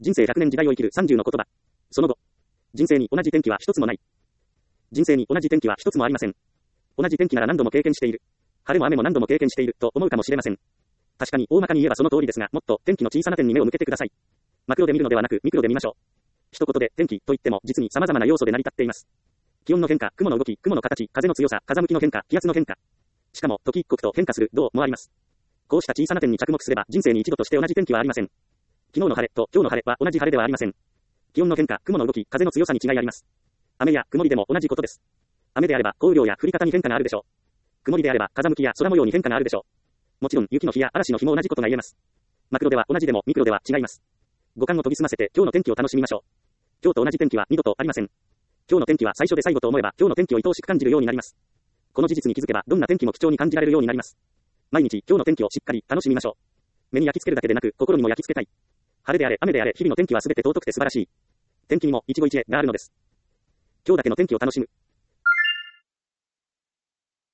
人生100年時代を生きる30の言葉。その後。人生に同じ天気は一つもない。人生に同じ天気は一つもありません。同じ天気なら何度も経験している。晴れも雨も何度も経験していると思うかもしれません。確かに大まかに言えばその通りですが、もっと天気の小さな点に目を向けてください。マクロで見るのではなくミクロで見ましょう。一言で天気といっても実に様々な要素で成り立っています。気温の変化、雲の動き、雲の形、風の強さ、風向きの変化、気圧の変化。しかも時一刻と変化する動もあります。こうした小さな点に着目すれば人生に一度として同じ天気はありません。昨日の晴れと今日の晴れは同じ晴れではありません。気温の変化、雲の動き、風の強さに違いあります。雨や曇りでも同じことです。雨であれば降雨量や降り方に変化があるでしょう。曇りであれば風向きや空模様に変化があるでしょう。もちろん雪の日や嵐の日も同じことが言えます。マクロでは同じでもミクロでは違います。五感を研ぎ澄ませて今日の天気を楽しみましょう。今日と同じ天気は二度とありません。今日の天気は最初で最後と思えば今日の天気を愛おしく感じるようになります。この事実に気づけばどんな天気も貴重に感じられるようになります。毎日今日の天気をしっかり楽しみましょう。目に焼き付けるだけでなく心にも焼き付けたい。晴れであれ雨であれ日々の天気はすべて尊くて素晴らしい。天気にも一期一会があるのです。今日だけの天気を楽しむ。